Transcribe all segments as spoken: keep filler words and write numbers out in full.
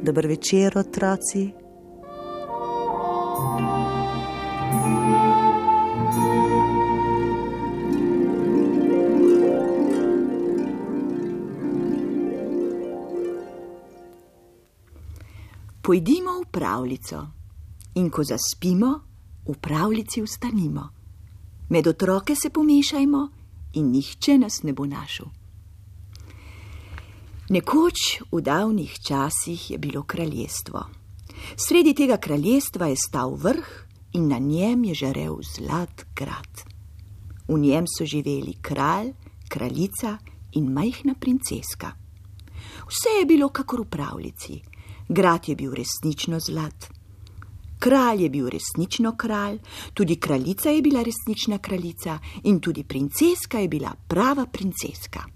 Dober večer, otroci. Pojdimo v pravljico in ko zaspimo, v pravljici vstanimo. Med otroke se pomešajmo in nihče nas ne bo našel. Nekoč v davnih časih je bilo kraljestvo. Sredi tega kraljestva je stal vrh in na njem je žarel zlat grad. V njem so živeli kralj, kraljica in majhna princeska. Vse je bilo kakor v pravljici. Grad je bil resnično zlat. Kralj je bil resnično kralj, tudi kraljica je bila resnična kraljica in tudi princeska je bila prava princeska.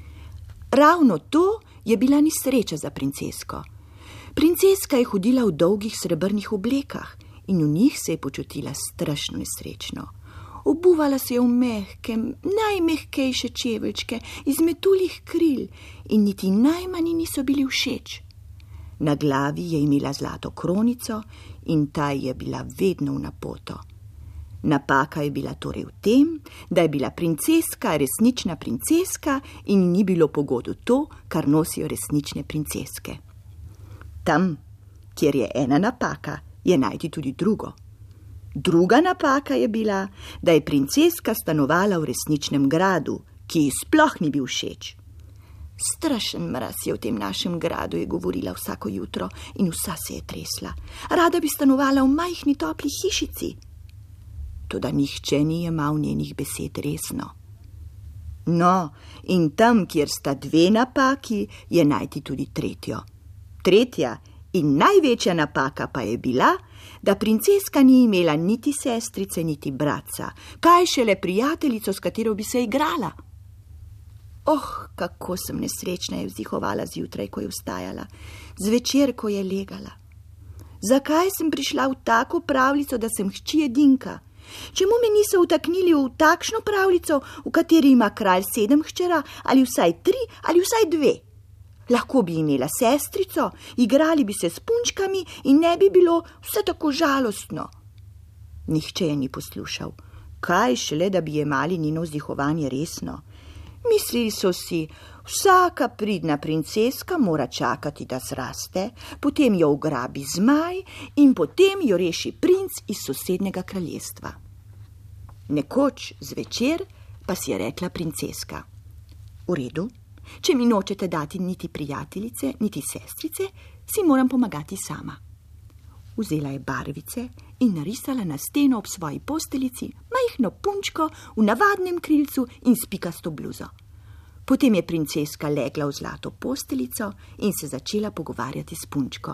Ravno to je bila nesreča za princesko. Princeska je hodila v dolgih srebrnih oblekah in v njih se je počutila strašno nesrečno. Obuvala se je v mehke, najmehkejše čeveljčke iz metuljih kril in niti najmanj niso bili všeč. Na glavi je imela zlato kronico in ta je bila vedno v napoto. Napaka je bila torej v tem, da je bila princeska resnična princeska in ni bilo pogodu to, kar nosijo resnične princeske. Tam, kjer je ena napaka, je najti tudi drugo. Druga napaka je bila, da je princeska stanovala v resničnem gradu, ki ji sploh ni bil všeč. Strašen mraz je v tem našem gradu, je govorila vsako jutro in vsa se je tresla. Rada bi stanovala v majhni topli hišici. Toda nihče ni jemal njenih besed resno. No, in tam, kjer sta dve napaki, je najti tudi tretjo. Tretja in največja napaka pa je bila, da princeska ni imela niti sestrice, niti bratca, kaj šele prijateljico, s katero bi se igrala. Oh, kako sem nesrečna, je vzdihovala zjutraj, ko je vstajala, zvečer, ko je legala. Zakaj sem prišla v tako pravljico, da sem hči edinka? Čemu me niso vtaknili v takšno pravljico, v kateri ima kralj sedem hčera, ali vsaj tri, ali vsaj dve? Lahko bi imela sestrico, igrali bi se s punčkami in ne bi bilo vse tako žalostno. Nihče je ni poslušal. Kaj šele, da bi jemali njeno vzdihovanje resno? Mislili so si, vsaka pridna princeska mora čakati, da zraste, potem jo ugrabi zmaj in potem jo reši princ iz sosednjega kraljestva. Nekoč zvečer pa si je rekla princeska: V redu, če mi nočete dati niti prijateljice, niti sestrice, si moram pomagati sama. Vzela je barvice in narisala na steno ob svoji posteljici majhno punčko v navadnem krilcu in s pikasto bluzo. Potem je princeska legla v zlato posteljico in se začela pogovarjati s punčko.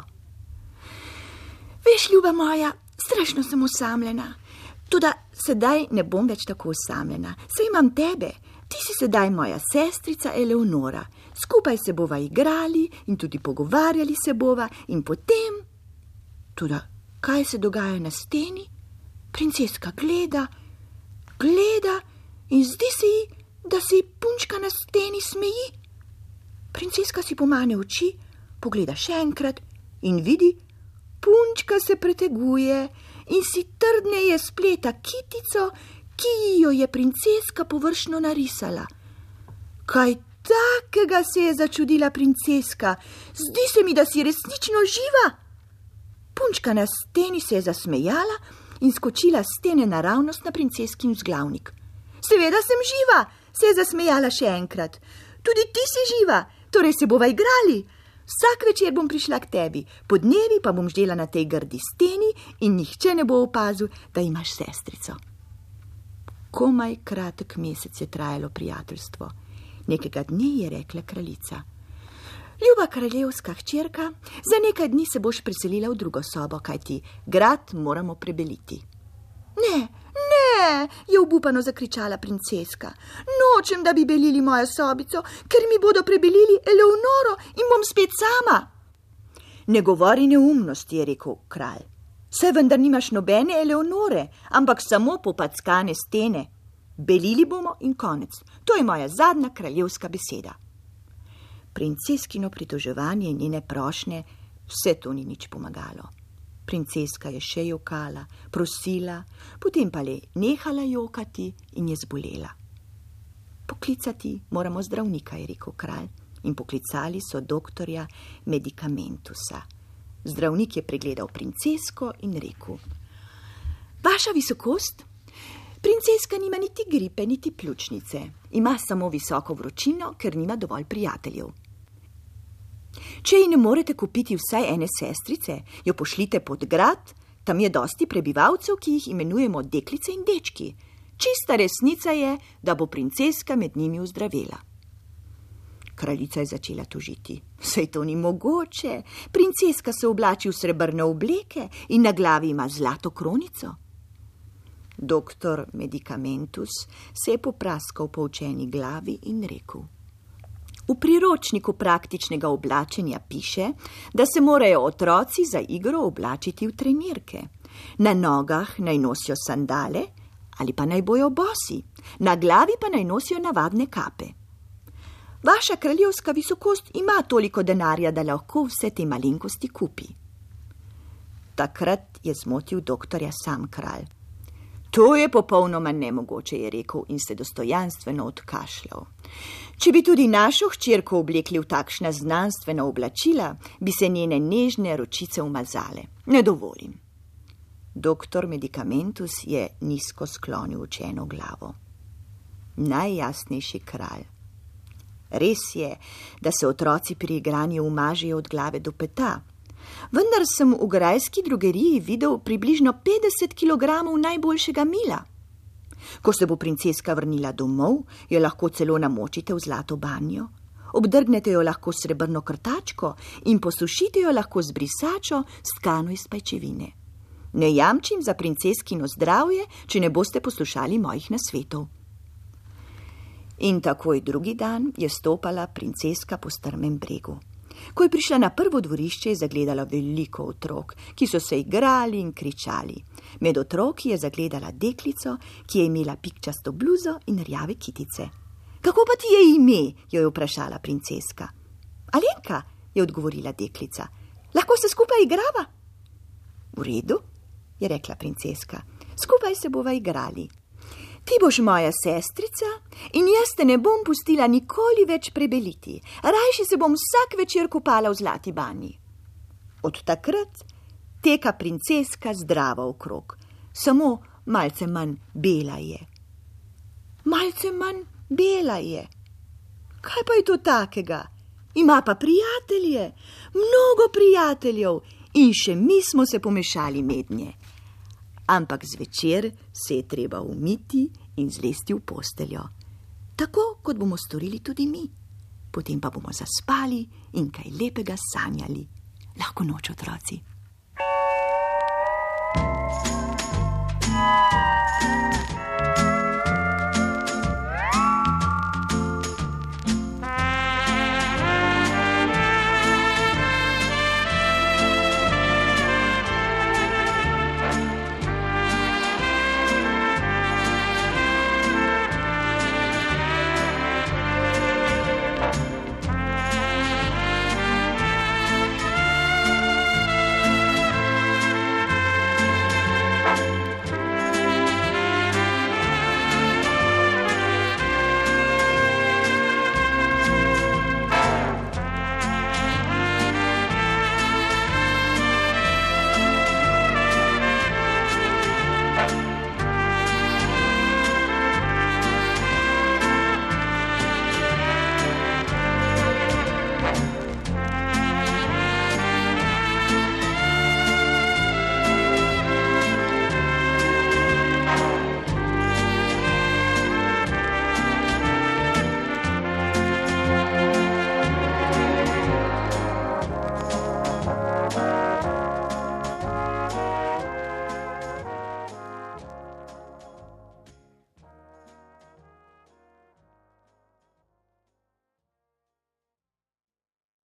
Veš, ljuba moja, strašno sem osamljena. Toda sedaj ne bom več tako osamljena. Saj imam tebe. Ti si sedaj moja sestrica Eleonora. Skupaj se bova igrali in tudi pogovarjali se bova in potem... Toda kaj se dogaja na steni? Princeska gleda, gleda in zdi se ji, da se ji punčka na steni smeji. Princeska si pomane oči, pogleda še enkrat in vidi, punčka se preteguje in si trdneje spleta kitico, ki jo je princeska površno narisala. Kaj takega, se je začudila princeska, zdi se mi, da si resnično živa. Punčka na steni se je zasmejala in skočila s stene naravnost na princeskin vzglavnik. Seveda sem živa, se je zasmejala še enkrat. Tudi ti si živa, torej se bova igrali. Vsak večer bom prišla k tebi, podnevi pa bom ždela na tej grdi steni in nihče ne bo opazil, da imaš sestrico. Komaj kratek mesec je trajalo prijateljstvo. Nekega dne je rekla kraljica: Ljuba kraljevska hčerka, za nekaj dni se boš preselila v drugo sobo, kajti grad moramo prebeliti. Ne, ne, je obupano zakričala princeska. Nočem, da bi belili mojo sobico, ker mi bodo prebelili Eleonoro in bom spet sama. Ne govori neumnosti, je rekel kralj. Saj vendar nimaš nobene Eleonore, ampak samo popackane stene. Belili bomo in konec. To je moja zadnja kraljevska beseda. Princeskino pritoževanje in njene prošnje Vse to ni nič pomagalo. Princeska je še jokala, prosila, potem pa le nehala jokati in je zbolela. Poklicati moramo zdravnika, je rekel kralj, in poklicali so doktorja Medikamentusa. Zdravnik je pregledal princesko in rekel: Vaša visokost, princeska nima niti gripe, niti pljučnice. Ima samo visoko vročino, ker nima dovolj prijateljev. Če ji ne morete kupiti vsaj ene sestrice, jo pošljite pod grad, tam je dosti prebivalcev, ki jih imenujemo deklice in dečki. Čista resnica je, da bo princeska med njimi ozdravela. Kraljica je začela tožiti. Saj to ni mogoče. Princeska se oblači v srebrne obleke in na glavi ima zlato kronico. Doktor Medikamentus se je popraskal po učeni glavi in rekel: V priročniku praktičnega oblačenja piše, da se morajo otroci za igro oblačiti v trenirke. Na nogah naj nosijo sandale ali pa naj bojo bosi, na glavi pa naj nosijo navadne kape. Vaša kraljevska visokost ima toliko denarja, da lahko vse te malenkosti kupi. Takrat je zmotil doktorja sam kralj. To je popolnoma nemogoče, je rekel in se dostojanstveno odkašljal. Če bi tudi našo hčerko oblekli v takšna znanstvena oblačila, bi se njene nežne ročice umazale. Ne dovolim. Doktor Medikamentus je nizko sklonil učeno glavo. Najjasnejši kralj. Res je, da se otroci pri igranju umažejo od glave do peta, vendar sem v grajski drogeriji videl približno petdeset kilogramov najboljšega mila. Ko se bo princeska vrnila domov, jo lahko celo namočite v zlato banjo, obdrgnete jo lahko s srebrno krtačko in posušite jo lahko z brisačo stkano iz pajčevine. Ne jamčim za princeskino zdravje, če ne boste poslušali mojih nasvetov. In takoj drugi dan je stopala princeska po strmem bregu. Ko je prišla na prvo dvorišče, je zagledala veliko otrok, ki so se igrali in kričali. Med otroki je zagledala deklico, ki je imela pikčasto bluzo in rjave kitice. Kako pa ti je ime? Jo je vprašala princeska. Alenka, je odgovorila deklica. Lahko se skupaj igrava? V redu, je rekla princeska. Skupaj se bova igrali. Ti boš moja sestrica in jaz te ne bom pustila nikoli več prebeliti. Rajši se bom vsak večer kopala v zlati banji. Od takrat teka princeska zdrava okrog. Samo malce manj bela je. Malce manj bela je. Kaj pa je to takega? Ima pa prijatelje, mnogo prijateljev in še mi smo se pomešali mednje. Ampak zvečer se je treba umiti in zlesti v posteljo. Tako, kot bomo storili tudi mi. Potem pa bomo zaspali in kaj lepega sanjali. Lahko noč, otroci.